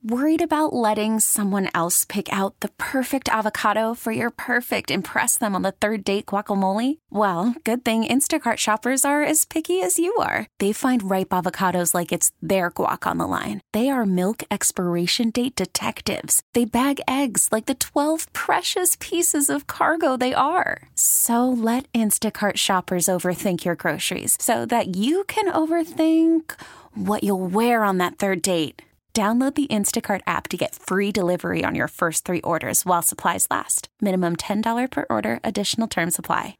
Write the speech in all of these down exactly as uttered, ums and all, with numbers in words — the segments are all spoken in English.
Worried about letting someone else pick out the perfect avocado for your perfect impress them on the third date guacamole? Well, good thing Instacart shoppers are as picky as you are. They find ripe avocados like it's their guac on the line. They are milk expiration date detectives. They bag eggs like the twelve precious pieces of cargo they are. So let Instacart shoppers overthink your groceries so that you can overthink what you'll wear on that third date. Download the Instacart app to get free delivery on your first three orders while supplies last. Minimum ten dollars per order. Additional terms apply.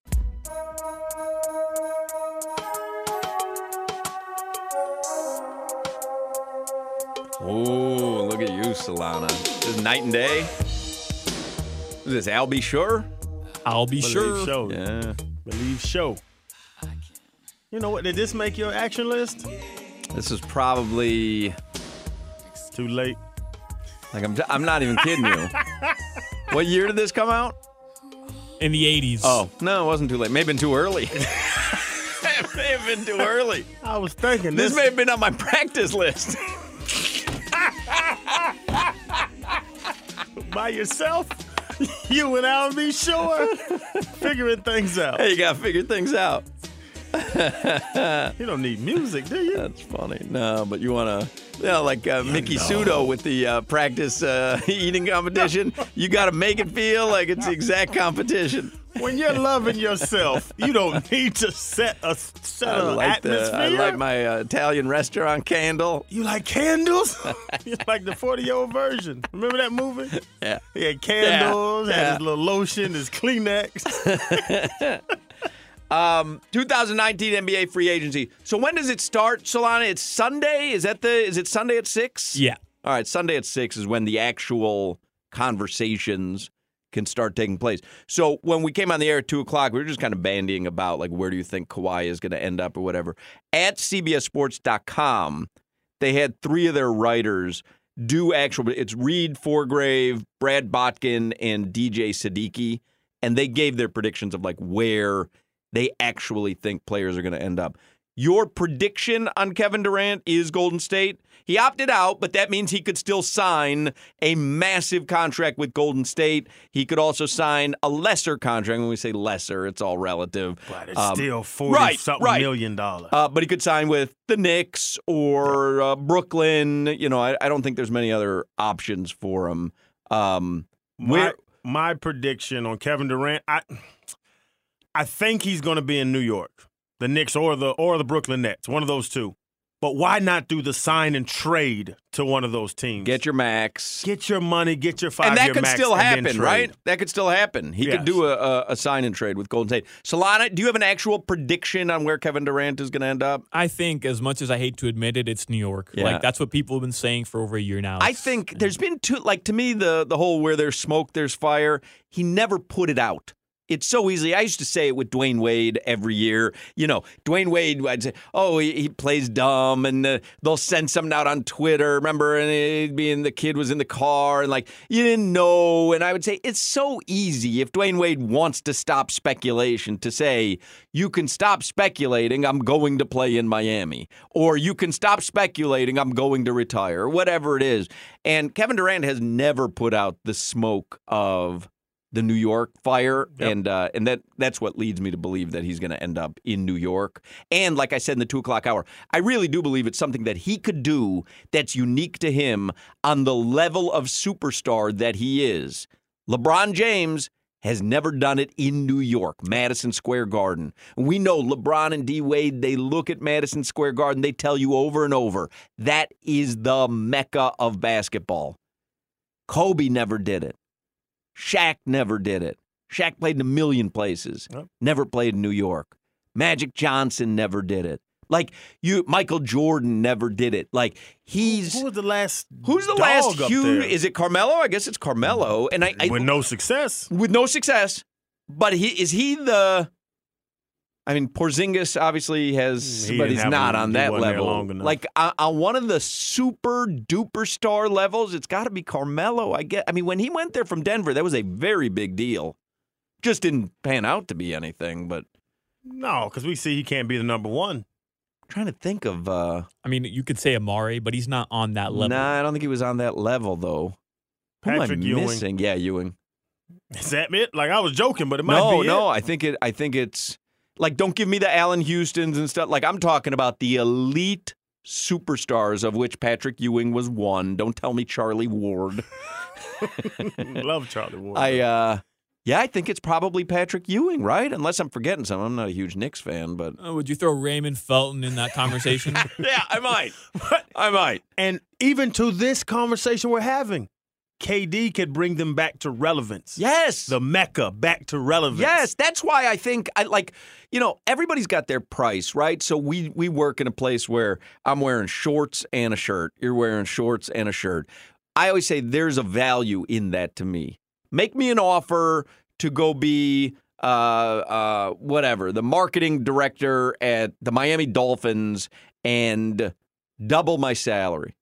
Oh, look at you, Solana. This is night and day. Is this Al B. Sure? I'll be Believe sure. Show. Yeah. Believe show. You know what? Did this make your action list? This is probably... Too late. Like, I'm, I'm not even kidding you. What year did this come out? In the eighties. Oh, no, it wasn't too late. May have been too early. It may have been too early. I was thinking This this. may have been on my practice list. By yourself? You and I'll be sure. Figuring things out. Hey, you got to figure things out. You don't need music, do you? That's funny. No, but you want to, you know, like uh, Mickey Sudo with the uh, practice uh, eating competition. You got to make it feel like it's the exact competition. When you're loving yourself, you don't need to set a set I an like the, atmosphere. I like my uh, Italian restaurant candle. You like candles? You like the forty-year-old version. Remember that movie? Yeah. He had candles, Yeah. had Yeah. his little lotion, his Kleenex. Um, two thousand nineteen N B A free agency. So when does it start, Solana? It's Sunday? Is that the? Is it Sunday at six? Yeah. All right, Sunday at six is when the actual conversations can start taking place. So when we came on the air at two o'clock, we were just kind of bandying about, like, where do you think Kawhi is going to end up or whatever. At C B S Sports dot com, they had three of their writers do actual, it's Reed Forgrave, Brad Botkin, and D J Siddiqui, and they gave their predictions of, like, where they actually think players are going to end up. Your prediction on Kevin Durant is Golden State. He opted out, but that means he could still sign a massive contract with Golden State. He could also sign a lesser contract. When we say lesser, it's all relative. But it's Um, still forty right, something right. million dollars. Uh, but he could sign with the Knicks or uh, Brooklyn. You know, I, I don't think there's many other options for him. Um, my, where, my prediction on Kevin Durant, I I think he's going to be in New York, the Knicks or the or the Brooklyn Nets, one of those two. But why not do the sign and trade to one of those teams? get your max. Get your money, get your five And that year could max, still and then happen, trade. right? That could still happen. He Yes. could do a, a, a sign and trade with Golden State. Solana, do you have an actual prediction on where Kevin Durant is going to end up? I think, as much as I hate to admit it, it's New York. Yeah. Like, that's what people have been saying for over a year now. I It's- think there's been two, like, to me, the the whole where there's smoke, there's fire. He never put it out. It's so easy. I used to say it with Dwayne Wade every year. You know, Dwayne Wade, I'd say, oh, he, he plays dumb, and uh, they'll send something out on Twitter. Remember, and it'd be, and the kid was in the car, and like, you didn't know. And I would say, it's so easy if Dwayne Wade wants to stop speculation to say, you can stop speculating, I'm going to play in Miami. Or you can stop speculating, I'm going to retire, or whatever it is. And Kevin Durant has never put out the smoke of the New York fire, Yep. and uh, and that that's what leads me to believe that he's going to end up in New York. And like I said in the two o'clock hour, I really do believe it's something that he could do that's unique to him on the level of superstar that he is. LeBron James has never done it in New York, Madison Square Garden. We know LeBron and D. Wade, they look at Madison Square Garden, they tell you over and over, that is the mecca of basketball. Kobe never did it. Shaq never did it. Shaq played in a million places. Yep. Never played in New York. Magic Johnson never did it. Like you, Michael Jordan never did it. Like he's Who was the last? who's the dog last up huge? there? Is it Carmelo? I guess it's Carmelo. And I, I with no success. with no success. But he is he the? I mean, Porzingis obviously has, He but didn't he's have not a- on he that wasn't there level. long enough. Like on, on one of the super duper star levels, it's got to be Carmelo. I get. I mean, when he went there from Denver, that was a very big deal. Just didn't pan out to be anything, but No, because we see he can't be the number one. trying to think of. Uh, I mean, you could say Amari, but he's not on that level. Nah, I don't think he was on that level though. Who am I Patrick Ewing. missing? Yeah, Ewing. Is that it? Like I was joking, but it might No, be no. it. I think it. I think it's like don't give me the Allen Houstons and stuff. Like I'm talking about the elite superstars, of which Patrick Ewing was one. Don't tell me Charlie Ward. Love Charlie Ward. I. uh Yeah, I think it's probably Patrick Ewing, right? Unless I'm forgetting something. I'm not a huge Knicks fan, but Uh, would you throw Raymond Felton in that conversation? yeah, I might. I might. And even to this conversation we're having, K D could bring them back to relevance. Yes. The Mecca back to relevance. Yes, that's why I think I like, you know, everybody's got their price, right? So we we work in a place where I'm wearing shorts and a shirt. You're wearing shorts and a shirt. I always say there's a value in that to me. Make me an offer to go be uh, uh, whatever, the marketing director at the Miami Dolphins and double my salary.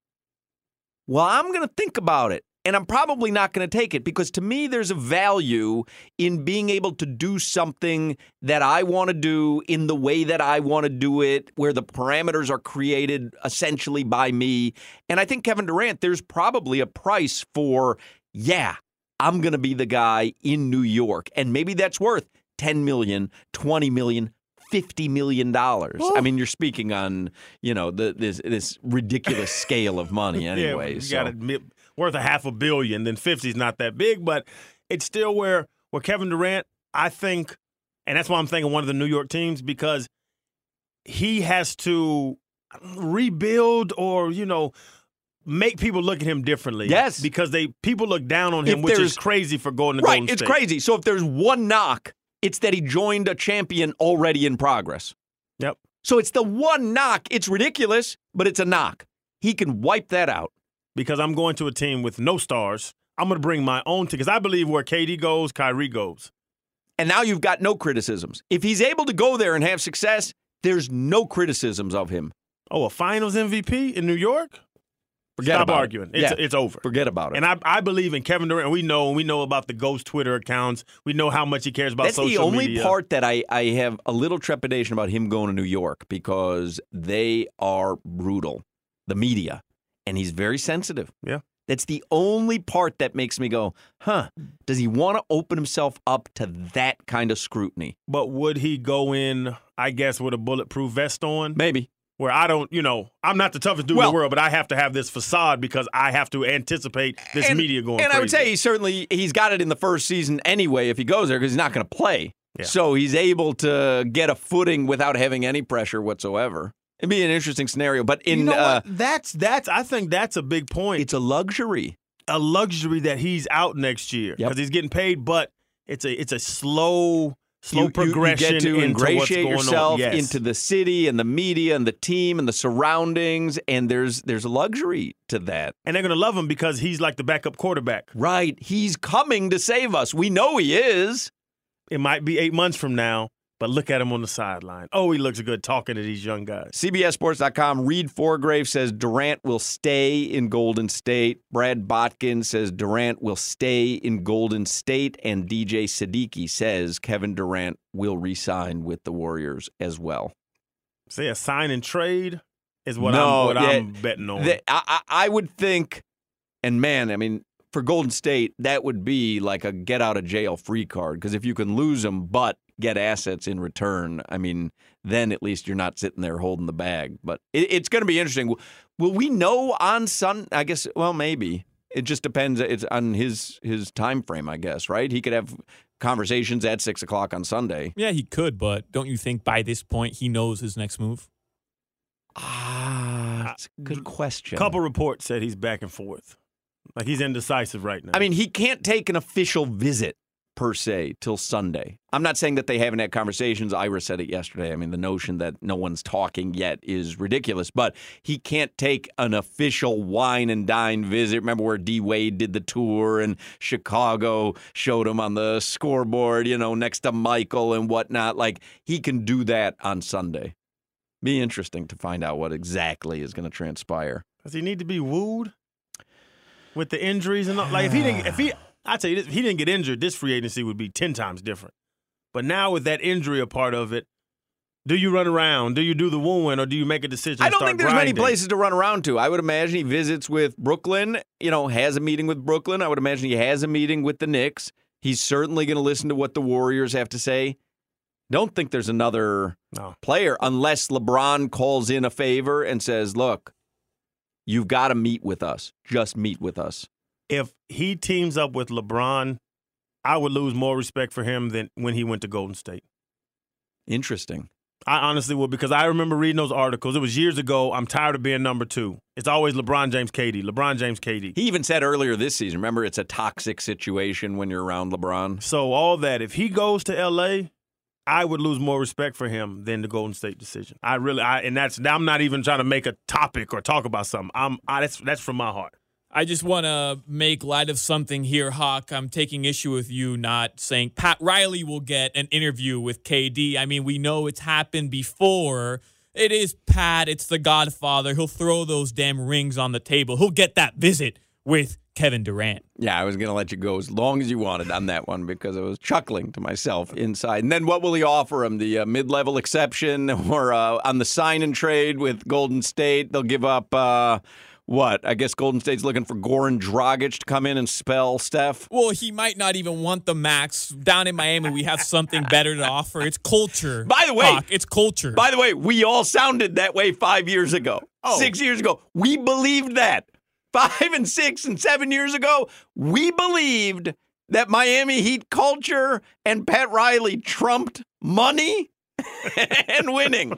Well, I'm going to think about it. And I'm probably not going to take it because to me, there's a value in being able to do something that I want to do in the way that I want to do it, where the parameters are created essentially by me. And I think Kevin Durant, there's probably a price for, yeah, I'm going to be the guy in New York. And maybe that's worth ten million dollars, twenty million dollars, fifty million dollars. I mean, you're speaking on, you know, the, this this ridiculous scale of money anyway. Yeah, you so. got to admit, worth a half a billion, then fifty's not that big, but it's still where where Kevin Durant, I think, and that's why I'm thinking one of the New York teams, because he has to rebuild or, you know, make people look at him differently. Yes. Because they people look down on him, If which there's- is crazy for going to Right, Golden it's State. crazy. So if there's one knock, it's that he joined a champion already in progress. Yep. So it's the one knock. It's ridiculous, but it's a knock. He can wipe that out. Because I'm going to a team with no stars. I'm going to bring my own team. Because I believe where K D goes, Kyrie goes. And now you've got no criticisms. If he's able to go there and have success, there's no criticisms of him. Oh, a finals M V P in New York? Forget Stop about arguing. it. It's, Yeah. it's over. Forget about it. And I, I believe in Kevin Durant. We know we know about the ghost Twitter accounts. We know how much he cares about That's social the only media. part that I, I have a little trepidation about him going to New York because they are brutal, the media, and he's very sensitive. Yeah. That's the only part that makes me go, huh, does he want to open himself up to that kind of scrutiny? But would he go in, I guess, with a bulletproof vest on? Maybe. Where I don't, you know, I'm not the toughest dude Well- in the world, but I have to have this facade because I have to anticipate this and, media going And crazy. I would say he certainly, he's got it in the first season anyway if he goes there because he's not going to play. Yeah. So he's able to get a footing without having any pressure whatsoever. It'd be an interesting scenario. But in you know uh, what? That's, that's, I think that's a big point. it's a luxury. a luxury that he's out next year because Yep. he's getting paid, but it's a it's a slow slow You- you- progression You, get to into ingratiate what's going yourself on. Yes. into the city and the media and the team and the surroundings, and there's there's a luxury to that. and they're gonna love him because he's like the backup quarterback. Right. He's coming to save us. We know he is. It might be eight months from now, but look at him on the sideline. Oh, he looks good talking to these young guys. C B S Sports dot com, Reed Forgrave says Durant will stay in Golden State. Brad Botkin says Durant will stay in Golden State. And D J Siddiqui says Kevin Durant will re-sign with the Warriors as well. Say a sign and trade is what No, I'm what yeah, I'm betting on. The- I, I I would think, and man, I mean, for Golden State, that would be like a get out of jail free card. Because if you can lose them but get assets in return, I mean, then at least you're not sitting there holding the bag. But it, it's going to be interesting. Will, will we know on Sun? I guess. Well, maybe. It just depends. It's on his his time frame, I guess. Right? He could have conversations at six o'clock on Sunday. Yeah, he could, but don't you think by this point he knows his next move? Ah, that's a good question. A couple reports said he's back and forth. Like he's indecisive right now. I mean, he can't take an official visit per se till Sunday. I'm not saying that they haven't had conversations. Ira said it yesterday. I mean, the notion that no one's talking yet is ridiculous, but he can't take an official wine and dine visit. Remember where D Wade did the tour and Chicago showed him on the scoreboard, you know, next to Michael and whatnot. Like, he can do that on Sunday. Be interesting to find out what exactly is going to transpire. Does he need to be wooed with the injuries and all? Like if he didn't, if he, I tell you this, if he didn't get injured, this free agency would be ten times different. But now with that injury a part of it, Do you run around? Do you do the wooing, or do you make a decision to I don't start think there's grinding? many places to run around to. I would imagine he visits with Brooklyn, you know, has a meeting with Brooklyn. I would imagine he has a meeting with the Knicks. He's certainly going to listen to what the Warriors have to say. Don't think there's another no. player unless LeBron calls in a favor and says, look, you've got to meet with us. Just meet with us. If he teams up with LeBron, I would lose more respect for him than when he went to Golden State. Interesting. I honestly would, because I remember reading those articles. It was years ago. I'm tired of being number two. It's always LeBron James, K D. LeBron James, K D. He even said earlier this season, remember, it's a toxic situation when you're around LeBron. So all that, if he goes to L A, I would lose more respect for him than the Golden State decision. I really, I and that's I'm not even trying to make a topic or talk about something. I'm I, that's that's from my heart. I just want to make light of something here, Hawk. I'm taking issue with you not saying Pat Riley will get an interview with K D. I mean, we know it's happened before. It is Pat. It's the Godfather. He'll throw those damn rings on the table. He'll get that visit with Kevin Durant. Yeah, I was going to let you go as long as you wanted on that one because I was chuckling to myself inside. And then what will he offer him? The uh, mid-level exception or uh, on the sign and trade with Golden State? They'll give up... Uh, What? I guess Golden State's looking for Goran Dragic to come in and spell Steph. Well, he might not even want the max. Down in Miami, we have something better to offer. It's culture. By the way, Hawk, it's culture. By the way, we all sounded that way five years ago. Oh. Six years ago. We believed that. Five and six and seven years ago, we believed that Miami Heat culture and Pat Riley trumped money and winning.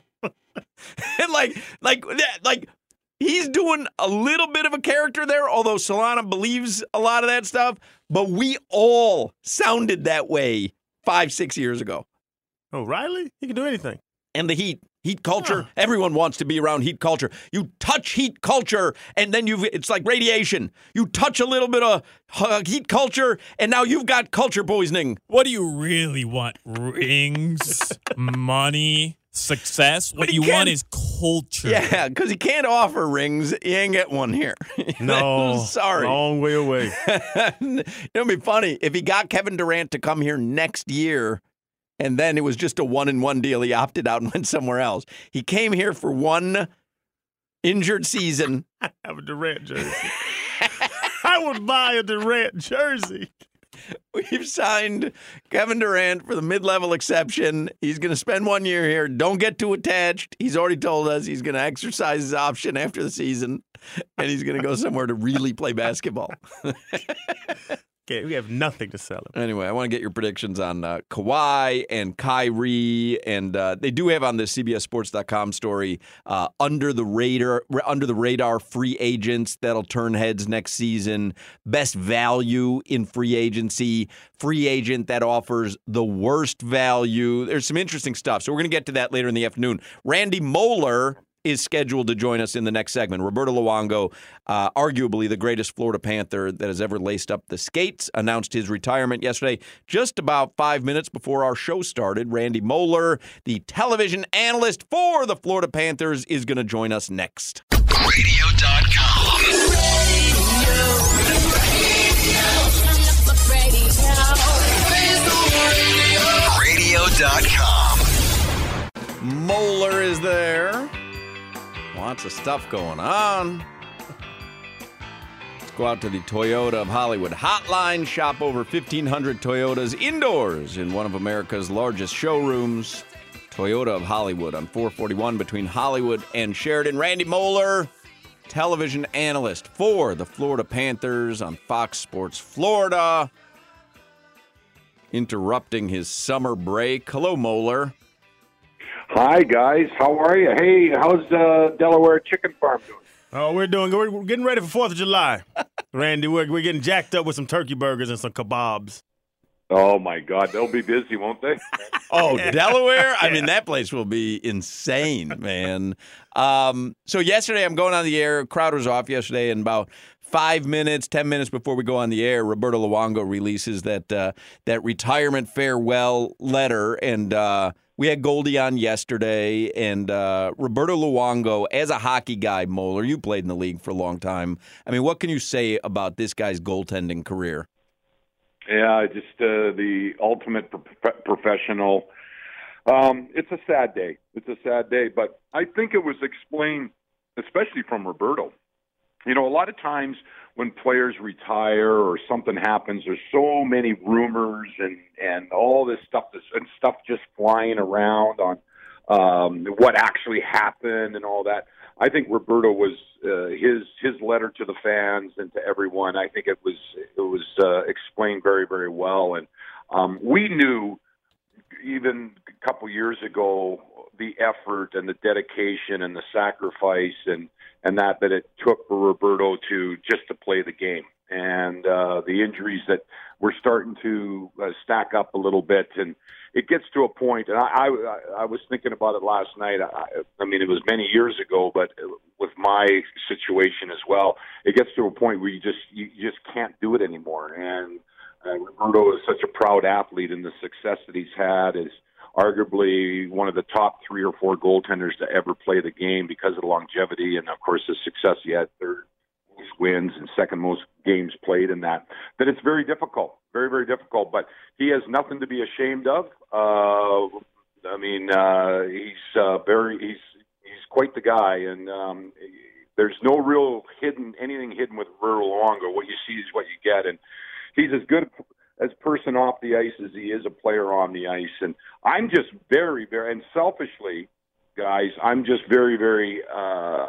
and like, like, like, he's doing a little bit of a character there, although Solana believes a lot of that stuff. But we all sounded that way five, six years ago. Oh, Riley? He can do anything. And the Heat, Heat culture, Huh. everyone wants to be around Heat culture. You touch Heat culture, and then you've it's like radiation. You touch a little bit of uh, Heat culture, and now you've got culture poisoning. What do you really want? Rings? Money? Success? What But he you want can't- is culture. Yeah, because he can't offer rings. He ain't get one here. No. Sorry. Long way away. It'd be funny if he got Kevin Durant to come here next year, and then it was just a one-and-one deal. He opted out and went somewhere else. He came here for one injured season. I have a Durant jersey. I would buy a Durant jersey. We've signed Kevin Durant for the mid-level exception. He's going to spend one year here. Don't get too attached. He's already told us he's going to exercise his option after the season, and he's going to go somewhere to really play basketball. Okay, we have nothing to sell him. Anyway, I want to get your predictions on uh, Kawhi and Kyrie, and uh, they do have on the C B S Sports dot com story uh, under the radar, under the radar free agents that'll turn heads next season. Best value in free agency, free agent that offers the worst value. There's some interesting stuff, so we're going to get to that later in the afternoon. Randy Moeller is scheduled to join us in the next segment. Roberto Luongo, uh, arguably the greatest Florida Panther that has ever laced up the skates, announced his retirement yesterday, just about five minutes before our show started. Randy Moeller, the television analyst for the Florida Panthers, is going to join us next. radio dot com. radio dot com. Moeller is there. Lots of stuff going on. Let's go out to the Toyota of Hollywood hotline. Shop over fifteen hundred Toyotas indoors in one of America's largest showrooms. Toyota of Hollywood on four forty-one between Hollywood and Sheridan. Randy Moeller, television analyst for the Florida Panthers on Fox Sports Florida. Interrupting his summer break. Hello, Moeller. Hi, guys. How are you? Hey, how's uh, Delaware Chicken Farm doing? Oh, we're doing good. We're getting ready for fourth of July. Randy, we're, we're getting jacked up with some turkey burgers and some kebabs. Oh, my God. They'll be busy, won't they? Oh, Delaware? I mean, that place will be insane, man. Um, so yesterday, I'm going on the air. Crowd was off yesterday, and about five minutes, ten minutes before we go on the air, Roberto Luongo releases that uh, that retirement farewell letter, and uh, we had Goldie on yesterday, and uh, Roberto Luongo, as a hockey guy, Moeller, you played in the league for a long time. I mean, what can you say about this guy's goaltending career? Yeah, just uh, the ultimate pro- professional. Um, it's a sad day. It's a sad day, but I think it was explained, especially from Roberto. You know, a lot of times when players retire or something happens, there's so many rumors and, and all this stuff that's, and stuff just flying around on um, what actually happened and all that. I think Roberto was uh, his his letter to the fans and to everyone. I think it was it was uh, explained very very well, and um, we knew even a couple years ago the effort and the dedication and the sacrifice and and that that it took for Roberto to just to play the game, and uh, the injuries that were starting to uh, stack up a little bit, and it gets to a point, and I, I, I was thinking about it last night. I, I mean, it was many years ago, but with my situation as well, it gets to a point where you just you just can't do it anymore. And uh, Roberto is such a proud athlete, and the success that he's had is arguably one of the top three or four goaltenders to ever play the game because of the longevity and, of course, the success he had. Third most wins and second most games played in that, that it's very difficult, very, very difficult. But he has nothing to be ashamed of. Uh, I mean, uh, he's uh, very, he's he's quite the guy, and um, there's no real hidden, anything hidden with Roberto Luongo. What you see is what you get, and he's as good as person off the ice as he is a player on the ice. And I'm just very, very, and selfishly, guys, I'm just very, very uh,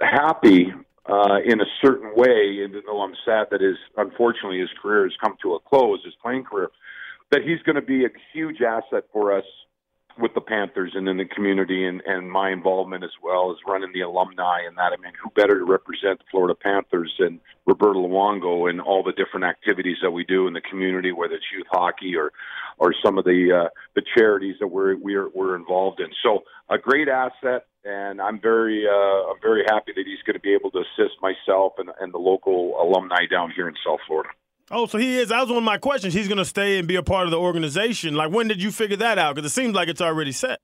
happy uh, in a certain way, even though I'm sad that his, unfortunately, his career has come to a close, his playing career, that he's going to be a huge asset for us with the Panthers and in the community, and, and my involvement as well as running the alumni and that. I mean, who better to represent the Florida Panthers than Roberto Luongo and all the different activities that we do in the community, whether it's youth hockey or, or some of the uh, the charities that we're we're we're involved in. So a great asset, and I'm very uh, I'm very happy that he's going to be able to assist myself and, and the local alumni down here in South Florida. Oh, so he is. That was one of my questions. He's going to stay and be a part of the organization. Like, when did you figure that out? Because it seems like it's already set.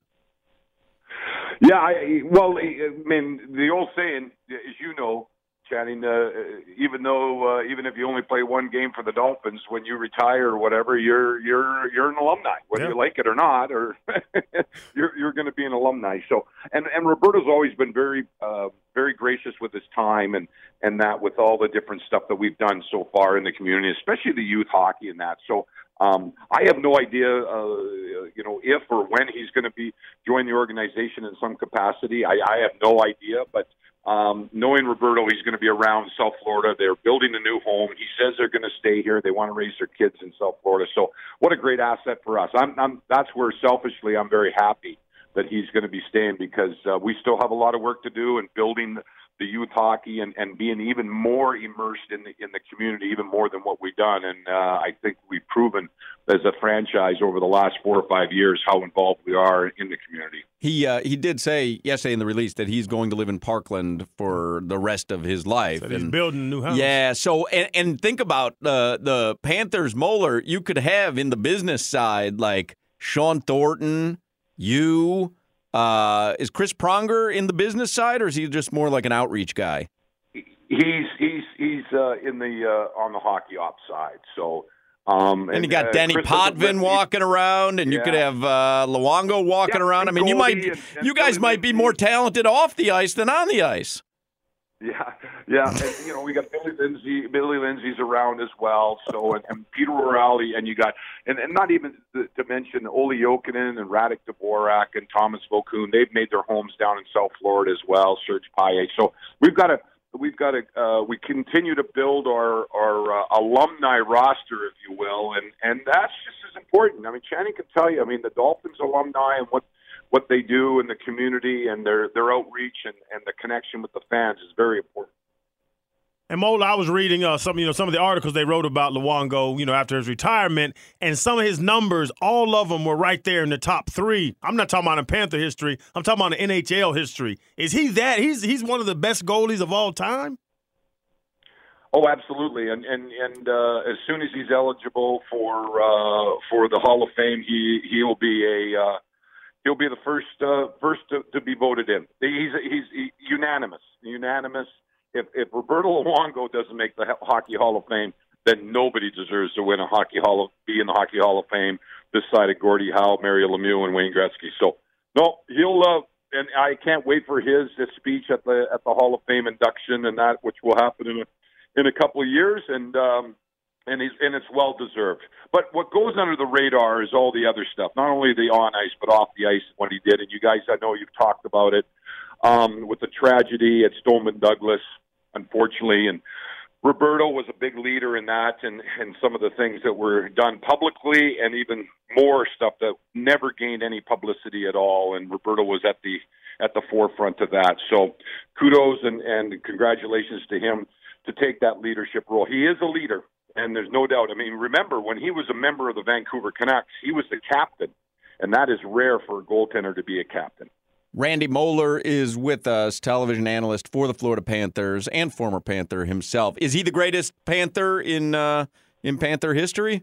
Yeah, I, well, I mean, the old saying, as you know, Channing, uh, even though uh, even if you only play one game for the Dolphins, when you retire or whatever, you're you're you're an alumni, whether yeah. you like it or not, or you're you're going to be an alumni. So, and and Roberto's always been very uh, very gracious with his time and and that with all the different stuff that we've done so far in the community, especially the youth hockey and that. So. Um, I have no idea, uh, you know, if or when he's going to be join the organization in some capacity. I, I have no idea, but um, knowing Roberto, he's going to be around South Florida. They're building a new home. He says they're going to stay here. They want to raise their kids in South Florida. So, what a great asset for us. I'm, I'm that's where selfishly I'm very happy that he's going to be staying, because uh, we still have a lot of work to do in building the youth hockey and, and being even more immersed in the in the community, even more than what we've done. And uh, I think we've proven as a franchise over the last four or five years how involved we are in the community. He uh, he did say yesterday in the release that he's going to live in Parkland for the rest of his life. So he's and, building a new house. Yeah. So and, and think about uh, the Panthers molar. You could have in the business side like Sean Thornton, you. Uh, is Chris Pronger in the business side, or is he just more like an outreach guy? He's he's he's uh, in the uh, on the hockey ops side. So, um, and, and you got uh, Danny Chris Potvin walking around, and yeah. you could have uh, Luongo walking yeah, around. I mean, you might, and, and you guys Billy might be Lindsay. more talented off the ice than on the ice. Yeah, yeah, and, you know, we got Billy Lindsay. Billy Lindsay's around as well. So, and, and Peter O'Reilly, and you got, and, and not even to, to mention Olli Jokinen and Radek Dvorak and Thomas Vokoun. They've made their homes down in South Florida as well. Serge Paille. So we've got to, we've got to, uh, we continue to build our our uh, alumni roster, if you will, and and that's just as important. I mean, Channing can tell you. I mean, the Dolphins alumni and what. what they do in the community and their, their outreach and, and the connection with the fans is very important. And Mola, I was reading uh, some, you know, some of the articles they wrote about Luongo, you know, after his retirement, and some of his numbers, all of them were right there in the top three. I'm not talking about in Panther history. I'm talking about in N H L history. Is he that? He's he's one of the best goalies of all time? Oh, absolutely. And and and uh, as soon as he's eligible for uh, for the Hall of Fame, he he will be a uh, He'll be the first uh, first to, to be voted in. He's he's he, unanimous, unanimous. If if Roberto Luongo doesn't make the Hockey Hall of Fame, then nobody deserves to win a Hockey Hall of be in the Hockey Hall of Fame. this side of Gordie Howe, Mario Lemieux, and Wayne Gretzky. So, no, he'll uh, and I can't wait for his, his speech at the at the Hall of Fame induction and that, which will happen in a in a couple of years, and um, and he's and it's well deserved. But what goes under the radar is all the other stuff, not only the on ice but off the ice, what he did. And you guys, I know you've talked about it um, with the tragedy at Stoneman Douglas, unfortunately, and Roberto was a big leader in that, and, and some of the things that were done publicly, and even more stuff that never gained any publicity at all. And Roberto was at the at the forefront of that. So, kudos and, and congratulations to him to take that leadership role. He is a leader, and there's no doubt. I mean, remember when he was a member of the Vancouver Canucks, he was the captain, and that is rare for a goaltender to be a captain. Randy Moeller is with us, television analyst for the Florida Panthers and former Panther himself. Is he the greatest Panther in uh, in Panther history?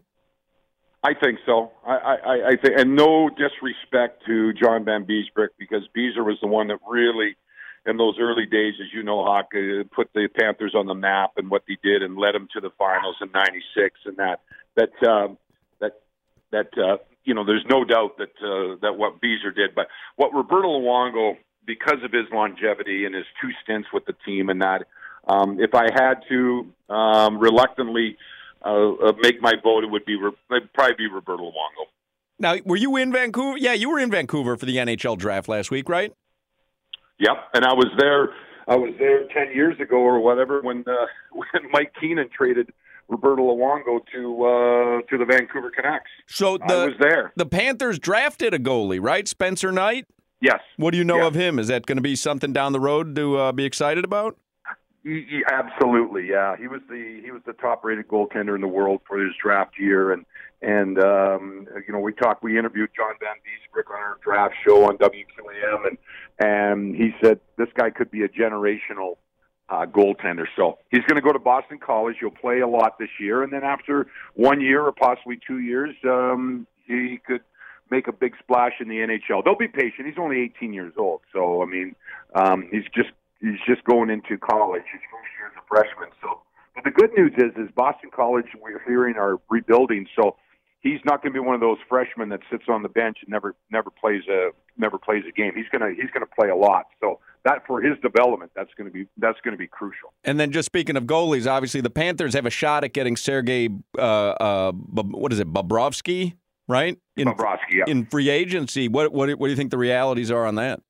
I think so. I, I, I think, and no disrespect to John Van Beesbroek, because Beezer was the one that really, in those early days, as you know, Hawk, uh, put the Panthers on the map and what he did, and led them to the finals in ninety-six, and that that um, that that. Uh, You know, there's no doubt that uh, that what Beezer did, but what Roberto Luongo, because of his longevity and his two stints with the team, and that, um, if I had to um, reluctantly uh, make my vote, it would be it'd probably be Roberto Luongo. Now, were you in Vancouver? Yeah, you were in Vancouver for the N H L draft last week, right? Yep, and I was there. I was there ten years ago or whatever when uh, when Mike Keenan traded Roberto Luongo to uh, to the Vancouver Canucks. So the, I was there. The Panthers drafted a goalie, right? Spencer Knight? Yes. What do you know yes. of him? Is that going to be something down the road to uh, be excited about? He, he, absolutely, yeah. He was the he was the top-rated goaltender in the world for his draft year, and and um, you know we talked, we interviewed John Van Beesbroek on our draft show on W Q A M, and and he said this guy could be a generational Uh, goaltender. So he's going to go to Boston College. He'll play a lot this year, and then after one year or possibly two years, um, he could make a big splash in the N H L. They'll be patient. He's only eighteen years old, so I mean, um, he's just he's just going into college. His first year as a freshman. So, but the good news is, is Boston College, we're hearing, are rebuilding. So he's not going to be one of those freshmen that sits on the bench and never never plays a never plays a game. He's gonna he's gonna play a lot. So that, for his development, that's going to be that's going to be crucial. And then, just speaking of goalies, obviously the Panthers have a shot at getting Sergei, uh, uh, what is it, Bobrovsky, right? In, Bobrovsky, yeah. In free agency. What what what do you think the realities are on that?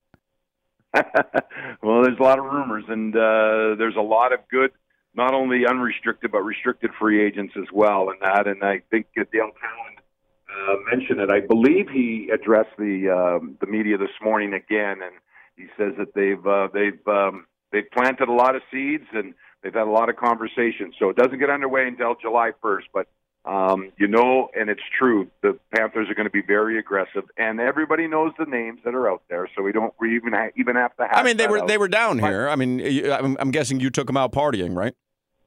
Well, there's a lot of rumors, and uh, there's a lot of good, not only unrestricted but restricted free agents as well, and that. And I think Dale Talon uh, mentioned it. I believe he addressed the um, the media this morning again, and he says that they've uh, they've um, they've planted a lot of seeds and they've had a lot of conversations. So it doesn't get underway until July first, but um, you know, and it's true, the Panthers are going to be very aggressive, and everybody knows the names that are out there. So we don't we even ha- even have to have. I mean, they were out. they were down here. I mean, I'm, I'm guessing you took them out partying, right?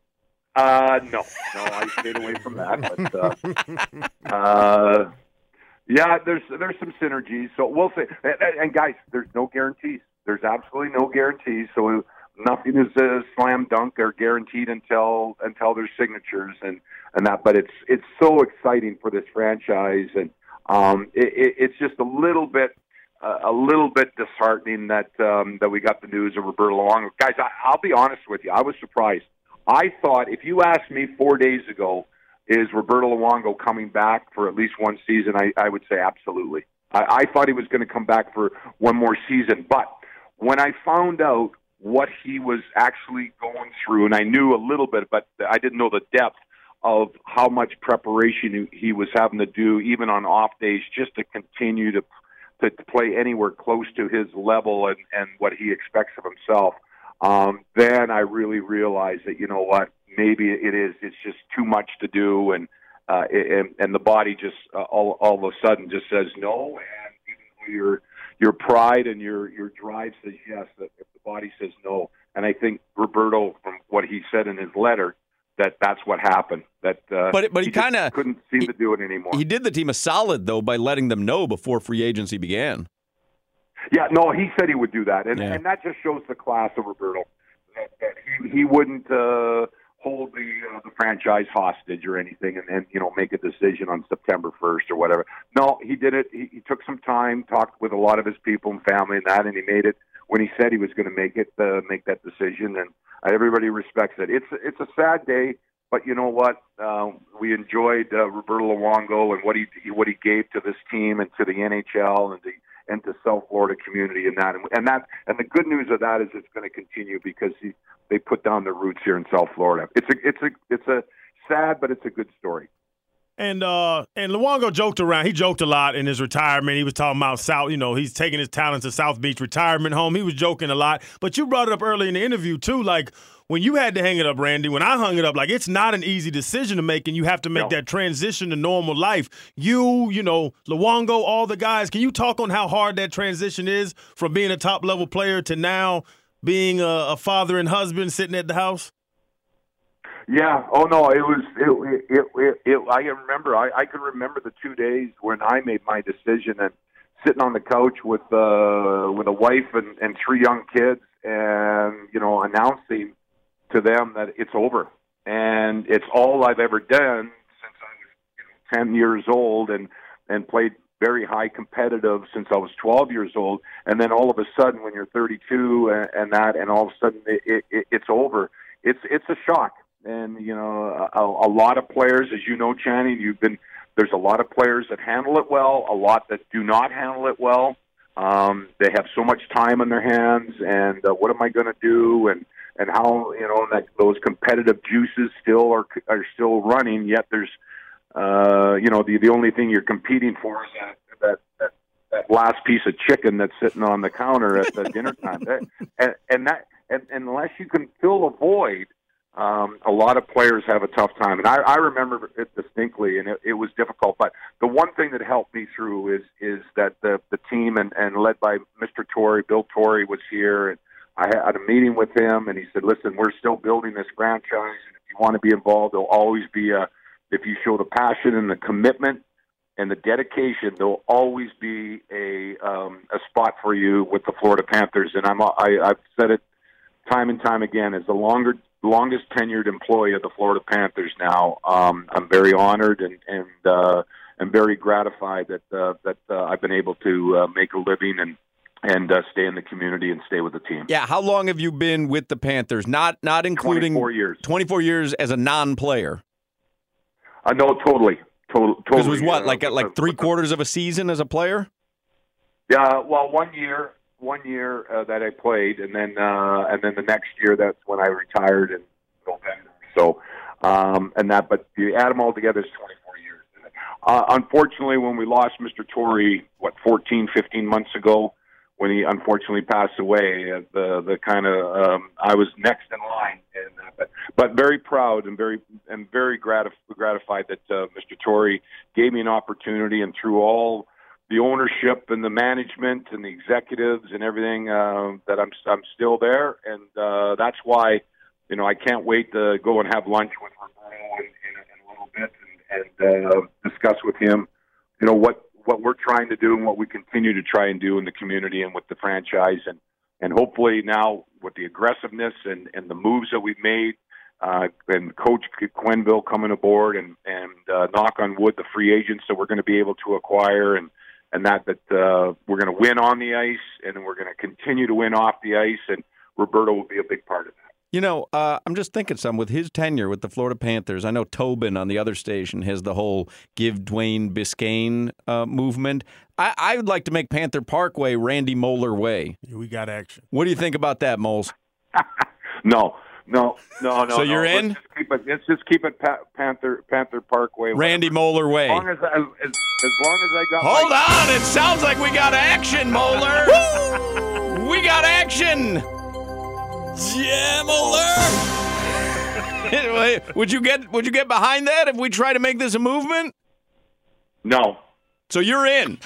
Uh, no, no, I stayed away from that. But uh, uh, yeah, there's there's some synergies. So we'll see. And, and guys, there's no guarantees. There's absolutely no guarantees. So nothing is a slam dunk or guaranteed until until there's signatures and, and that. But it's it's so exciting for this franchise, and um, it, it, it's just a little bit uh, a little bit disheartening that um, that we got the news of Roberto Luongo. Guys, I, I'll be honest with you. I was surprised. I thought, if you asked me four days ago, is Roberto Luongo coming back for at least one season, I, I would say absolutely. I, I thought he was going to come back for one more season. But when I found out what he was actually going through, and I knew a little bit, but I didn't know the depth of how much preparation he was having to do, even on off days, just to continue to to play anywhere close to his level and, and what he expects of himself. Um, then I really realized that, you know what, maybe it is, it's just too much to do, and uh, and, and the body just uh, all, all of a sudden just says no, and even though your your pride and your, your drive says yes, that if the body says no. And I think Roberto, from what he said in his letter, that that's what happened. That uh, but but he, he kind of couldn't seem he, to do it anymore. He did the team a solid, though, by letting them know before free agency began. Yeah, no, he said he would do that, and yeah. and that just shows the class of Roberto. That, that he he wouldn't uh, hold the uh, the franchise hostage or anything, and then you know make a decision on September first or whatever. No, he did it. He, he took some time, talked with a lot of his people and family and that, and he made it when he said he was going to make it, uh, make that decision, and uh, everybody respects it. It's it's a sad day, but you know what? Uh, we enjoyed uh, Roberto Luongo and what he what he gave to this team and to the N H L and the and to South Florida community and that, and, and that, and the good news of that is it's going to continue because he, they put down their roots here in South Florida. It's a, it's a, it's a sad, but it's a good story. And uh, and Luongo joked around. He joked a lot in his retirement. He was talking about South. You know, he's taking his talents to South Beach retirement home. He was joking a lot. But you brought it up early in the interview too. Like when you had to hang it up, Randy. When I hung it up, like it's not an easy decision to make, and you have to make No. that transition to normal life. You, you know, Luongo, all the guys. Can you talk on how hard that transition is from being a top level player to now being a, a father and husband sitting at the house? Yeah. Oh no. It was. It. It. It. it I remember. I, I can remember the two days when I made my decision and sitting on the couch with uh, with a wife and, and three young kids, and you know, announcing to them that it's over, and it's all I've ever done since I was you know, ten years old, and and played very high competitive since I was twelve years old, and then all of a sudden when you're thirty-two and, and that, and all of a sudden it, it, it's over. It's it's a shock. And, you know, a, a lot of players, as you know, Channing, you've been, there's a lot of players that handle it well, a lot that do not handle it well. Um, they have so much time on their hands, and uh, what am I going to do? And, and how, you know, that those competitive juices still are, are still running, yet there's, uh, you know, the, the only thing you're competing for is that, that, that, that last piece of chicken that's sitting on the counter at the dinner time. And, and that, and, and unless you can fill a void, Um, a lot of players have a tough time, and I, I remember it distinctly, and it, it was difficult. But the one thing that helped me through is is that the the team, and, and led by Mister Torrey, Bill Torrey was here, and I had a meeting with him, and he said, "Listen, we're still building this franchise, and if you want to be involved, there'll always be a if you show the passion and the commitment and the dedication, there'll always be a um, a spot for you with the Florida Panthers." And I'm I, I've said it time and time again, as the longer longest tenured employee of the Florida Panthers now. Um, I'm very honored and and uh, and very gratified that uh, that uh, I've been able to uh, make a living and and uh, stay in the community and stay with the team. Yeah, how long have you been with the Panthers? Not not including twenty-four years. twenty-four years as a non-player. Uh, no, totally, total, totally. Because it was what, uh, like like three quarters of a season as a player? Yeah, well, one year. One year uh, that I played, and then uh, and then the next year, that's when I retired in November. So, um, and that, but you add them all together, it's twenty-four years. Uh, unfortunately, when we lost Mister Torrey, what, fourteen, fifteen months ago, when he unfortunately passed away, uh, the the kind of um, I was next in line, and uh, but, but very proud and very and very gratif- gratified that uh, Mister Torrey gave me an opportunity, and through all the ownership and the management and the executives and everything, uh, that I'm I'm still there, and uh, that's why, you know, I can't wait to go and have lunch with Roberto in, in, a, in a little bit and, and uh, discuss with him, you know, what, what we're trying to do and what we continue to try and do in the community and with the franchise, and and hopefully now with the aggressiveness and, and the moves that we've made, uh, and Coach Quenneville coming aboard, and and uh, knock on wood, the free agents that we're going to be able to acquire, and. And that that uh, we're going to win on the ice, and we're going to continue to win off the ice, and Roberto will be a big part of that. You know, uh, I'm just thinking some with his tenure with the Florida Panthers. I know Tobin on the other station has the whole Give Dwayne Biscayne uh, movement. I, I would like to make Panther Parkway Randy Moeller Way. Yeah, we got action. What do you think about that, Moles? no. No, no, no. So you're no. in? Let's just keep it, let's just keep it pa- Panther Panther Parkway. Randy Moeller Way. As long as, I, as, as long as I got. Hold my- on! It sounds like we got action, Moeller. We got action. Yeah, Moeller. Would you get Would you get behind that if we try to make this a movement? No. So you're in.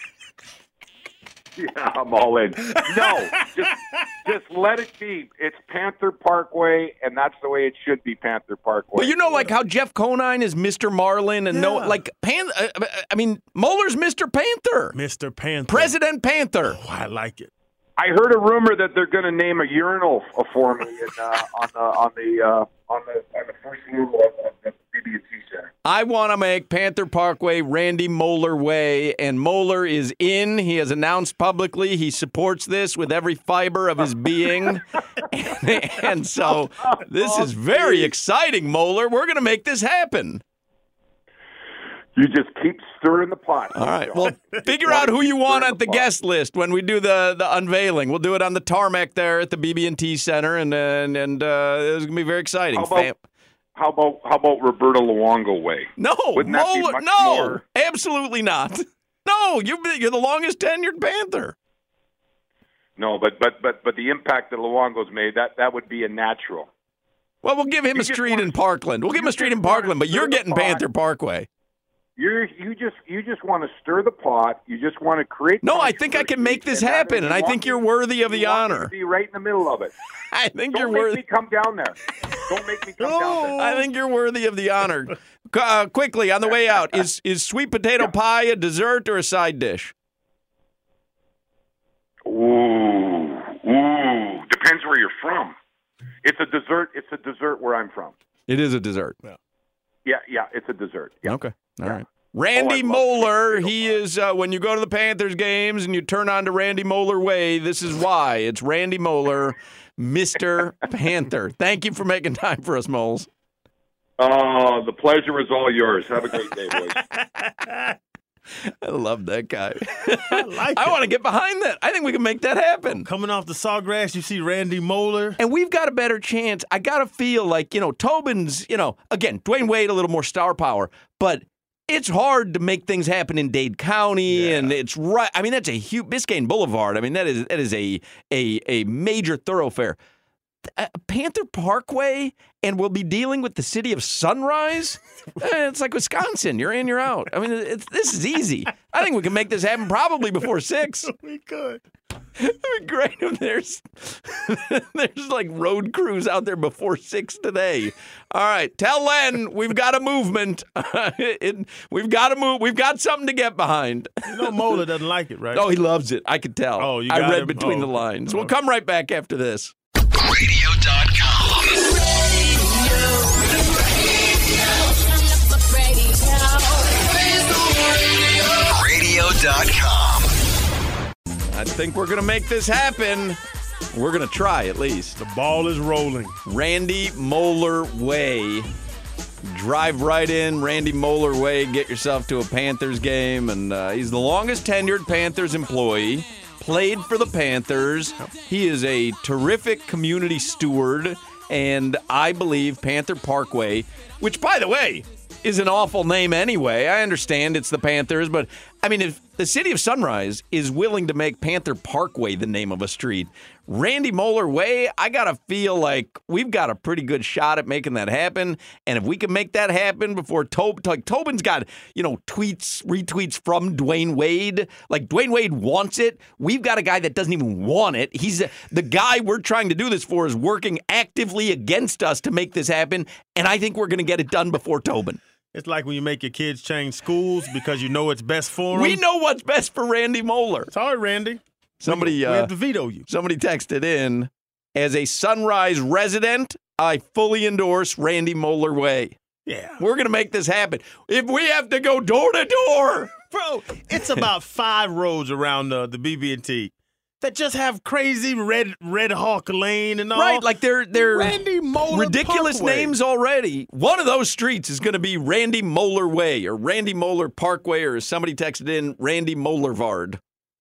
Yeah, I'm all in. No, just just let it be. It's Panther Parkway, and that's the way it should be, Panther Parkway. But you know, like how Jeff Conine is Mister Marlin, and no, Yeah. like Pan. Uh, I mean, Moeller's Mister Panther, Mister Panther. President Panther. Oh, I like it. I heard a rumor that they're going to name a urinal for me in, uh, on the on the uh, on the on the first level of, of the B B and T Center. I want to make Panther Parkway Randy Moeller Way, and Moeller is in. He has announced publicly he supports this with every fiber of his being. and, and so this is very exciting, Moeller. We're going to make this happen. You just keep stirring the pot. All right. Well, figure out who you want at the guest list when we do the, the unveiling. We'll do it on the tarmac there at the B B and T Center, and and, and uh, it's going to be very exciting. How about, how about how about Roberto Luongo Way? No, Wouldn't that be Moeller, much no, more? absolutely not. No, you're you're the longest tenured Panther. No, but but but but the impact that Luongo's made, that that would be a natural. Well, we'll give him You a just street wanna- in Parkland. We'll give him a you street just in wanna Parkland, but stir you're the getting pot. Panther Parkway. You're you just you just want to stir the pot. You just want to create. No, I think I can make this happen, and I think you're worthy of the you want me honor. to be right in the middle of it. I think Don't you're make worthy. me come down there. Don't make me come down there. I think you're worthy of the honor. Uh, quickly, on the way out, is is sweet potato pie a dessert or a side dish? Ooh, ooh. Depends where you're from. It's a dessert. It's a dessert where I'm from. It is a dessert. Yeah, yeah. It's a dessert. Yeah. Okay. All Yeah. right. Randy Oh, I love Moeller, sweet potato he pie. is, uh, when you go to the Panthers games and you turn on to Randy Moeller Way, this is why. It's Randy Moeller, Mister Panther. Thank you for making time for us, Moles. Oh, the pleasure is all yours. Have a great day, boys. I love that guy. I like I it. want to get behind that. I think we can make that happen. Coming off the Sawgrass, you see Randy Moeller. And we've got a better chance. I got to feel like, you know, Tobin's, you know, again, Dwayne Wade, a little more star power, but it's hard to make things happen in Dade County, Yeah. and it's right. I mean, that's a huge Biscayne Boulevard. I mean, that is that is a a a major thoroughfare. Uh, Panther Parkway, and we'll be dealing with the city of Sunrise. Eh, it's like Wisconsin. You're in, you're out. I mean, it's, this is easy. I think we can make this happen probably before six. We could. It'd be great if there's there's like road crews out there before six today. All right, tell Len we've got a movement. it, we've got to move. We've got something to get behind. You know Moeller doesn't like it, right? Oh, he loves it. I could tell. Oh, you I got read him? between Oh, the okay. lines. Oh. We'll come right back after this. radio dot com. radio dot com. I think we're gonna make this happen. We're gonna try at least. The ball is rolling. Randy Moeller Way. Drive right in, Randy Moeller Way. Get yourself to a Panthers game. And uh, he's the longest tenured Panthers employee. Played for the Panthers. He is a terrific community steward. And I believe Panther Parkway, which, by the way, is an awful name anyway. I understand it's the Panthers, but I mean, if the city of Sunrise is willing to make Panther Parkway the name of a street, Randy Moeller Way, I got to feel like we've got a pretty good shot at making that happen. And if we can make that happen before Tobin, like Tobin's got, you know, tweets, retweets from Dwayne Wade. Like Dwayne Wade wants it. We've got a guy that doesn't even want it. He's a, the guy we're trying to do this for is working actively against us to make this happen. And I think we're going to get it done before Tobin. It's like when you make your kids change schools because you know it's best for them. We know what's best for Randy Moeller. Sorry, Randy. Somebody, we uh, have to veto you. somebody texted in, as a Sunrise resident, I fully endorse Randy Moeller Way. Yeah. We're going to make this happen. If we have to go door to door. Bro, it's about five roads around uh, the B B and T that just have crazy red Red Hawk Lane and all. Right, like they're they're Randy Moeller ridiculous Parkway. names already. One of those streets is going to be Randy Moeller Way or Randy Moeller Parkway, or as somebody texted in, Randy Moellervard.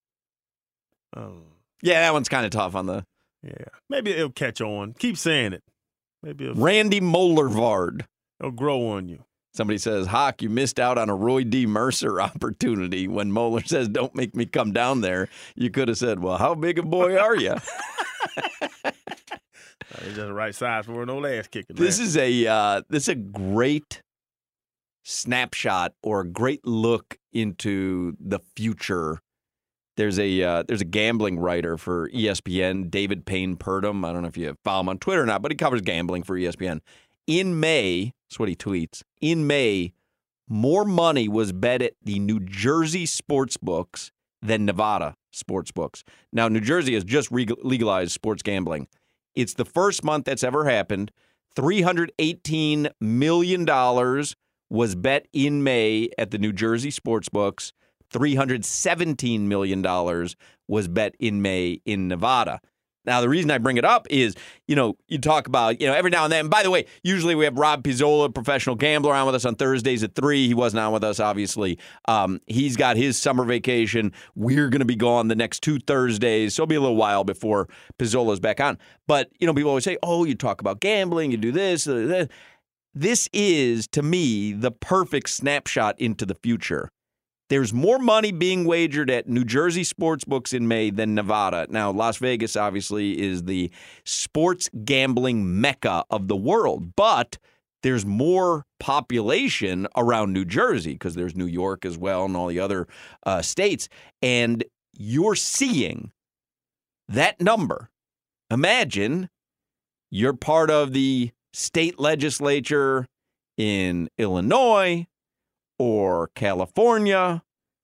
Oh, Yeah, that one's kind of tough on the yeah. Maybe it'll catch on. Keep saying it. Maybe it'll, Randy Moellervard. it'll grow on you. Somebody says, Hawk, you missed out on a Roy D. Mercer opportunity. When Moeller says, don't make me come down there, you could have said, well, how big a boy are you? Uh, it's just the right size for no ass kicking. This man. is a uh, this is a great snapshot or a great look into the future. There's a uh, there's a gambling writer for E S P N, David Payne Purdom. I don't know if you follow him on Twitter or not, but he covers gambling for E S P N. In May, that's what he tweets. In May, more money was bet at the New Jersey sports books than Nevada. sports books. Now, New Jersey has just re- legalized sports gambling. It's the first month that's ever happened. three hundred eighteen million dollars was bet in May at the New Jersey sports books. three hundred seventeen million dollars was bet in May in Nevada. Now, the reason I bring it up is, you know, you talk about, you know, every now and then. And by the way, usually we have Rob Pizzola, professional gambler, on with us on Thursdays at three. He wasn't on with us, obviously. Um, he's got his summer vacation. We're going to be gone the next two Thursdays. So it'll be a little while before Pizzola's back on. But, you know, people always say, oh, you talk about gambling, you do this. Uh, that. This is, to me, the perfect snapshot into the future. There's more money being wagered at New Jersey sports books in May than Nevada. Now, Las Vegas, obviously, is the sports gambling mecca of the world, but there's more population around New Jersey because there's New York as well and all the other uh, states, and you're seeing that number. Imagine you're part of the state legislature in Illinois, or California,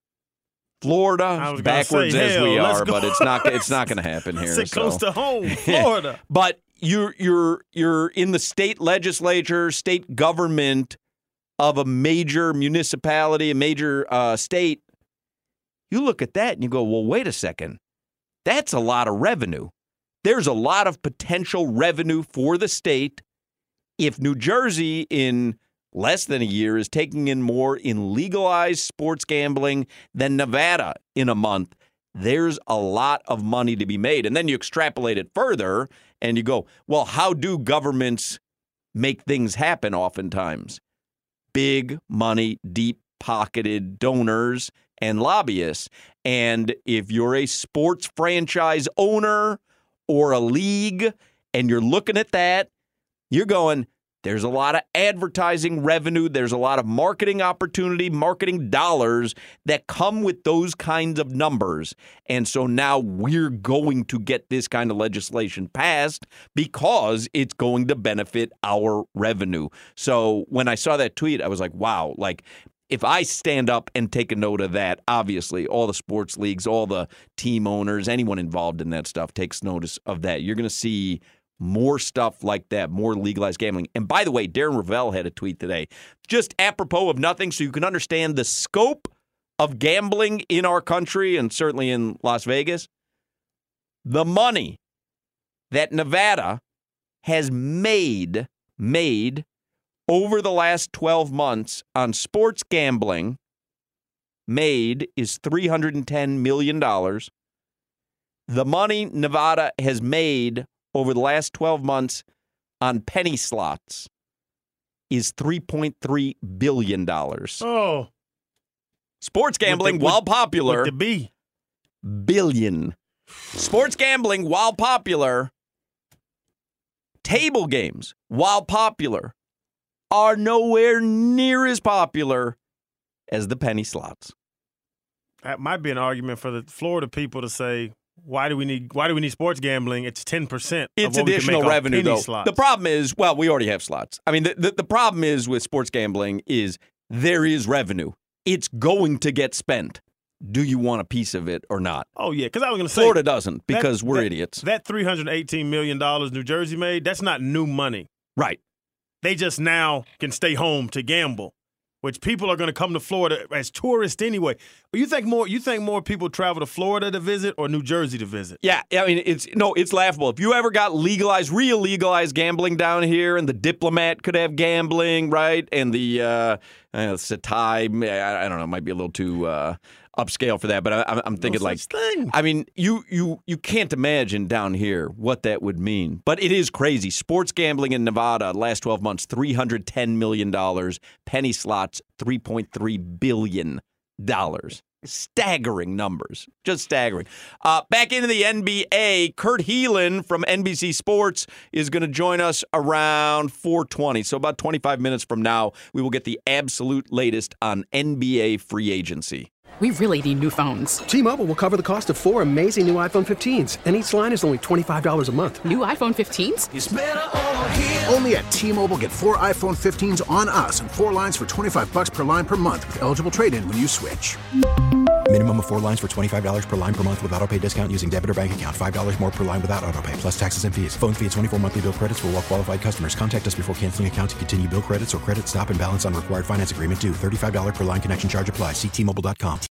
Florida, backwards say, as hell, we are, go. but it's not it's not going to happen here. Sit so. close to home, Florida. But you're you're you're in the state legislature, state government of a major municipality, a major uh, state. You look at that and you go, well, wait a second. That's a lot of revenue. There's a lot of potential revenue for the state if New Jersey in less than a year is taking in more in legalized sports gambling than Nevada in a month. There's a lot of money to be made. And then you extrapolate it further and you go, well, how do governments make things happen oftentimes? Big money, deep-pocketed donors and lobbyists. And if you're a sports franchise owner or a league and you're looking at that, you're going, there's a lot of advertising revenue. There's a lot of marketing opportunity, marketing dollars that come with those kinds of numbers. And so now we're going to get this kind of legislation passed because it's going to benefit our revenue. So when I saw that tweet, I was like, wow, like if I stand up and take a note of that, obviously all the sports leagues, all the team owners, anyone involved in that stuff takes notice of that. You're going to see more stuff like that, more legalized gambling. And by the way, Darren Ravel had a tweet today, just apropos of nothing, so you can understand the scope of gambling in our country and certainly in Las Vegas. The money that Nevada has made, made over the last twelve months on sports gambling, made is three hundred ten million dollars. The money Nevada has made over the last twelve months on penny slots is three point three billion dollars. Oh. Sports gambling, with the, while with, popular, with the B. billion. Sports gambling, while popular, table games, while popular, are nowhere near as popular as the penny slots. That might be an argument for the Florida people to say, Why do we need Why do we need sports gambling? It's ten percent. It's additional revenue, though. Slots. The problem is, well, we already have slots. I mean, the, the, the problem is with sports gambling is there is revenue. It's going to get spent. Do you want a piece of it or not? Oh, yeah, because I was going to say. Florida doesn't because that, we're that, idiots. That three hundred eighteen million dollars New Jersey made, that's not new money. Right. They just now can stay home to gamble, which people are going to come to Florida as tourists anyway. You think more you think more people travel to Florida to visit or New Jersey to visit? Yeah, I mean, it's no, it's laughable. If you ever got legalized, real legalized gambling down here, and the Diplomat could have gambling, right? And the uh, uh, Satai, I, I don't know, might be a little too uh, upscale for that, but I, I'm thinking no like, such thing. I mean, you you you can't imagine down here what that would mean. But it is crazy. Sports gambling in Nevada last twelve months, three hundred ten million dollars. Penny slots, three point three billion dollars. Staggering numbers. Just staggering. Uh, back into the N B A, Kurt Helin from N B C Sports is going to join us around four twenty. So about twenty-five minutes from now, we will get the absolute latest on N B A free agency. We really need new phones. T-Mobile will cover the cost of four amazing new iPhone fifteens, and each line is only twenty-five dollars a month. New iPhone fifteens? It's better over here. Only at T-Mobile, get four iPhone fifteens on us and four lines for twenty-five bucks per line per month with eligible trade-in when you switch. Minimum of four lines for twenty-five dollars per line per month with auto pay discount using debit or bank account. five dollars more per line without auto pay, plus taxes and fees. Phone fee at twenty-four monthly bill credits for well qualified customers. Contact us before canceling account to continue bill credits or credit stop and balance on required finance agreement due. thirty-five dollars per line connection charge applies. See T Mobile dot com.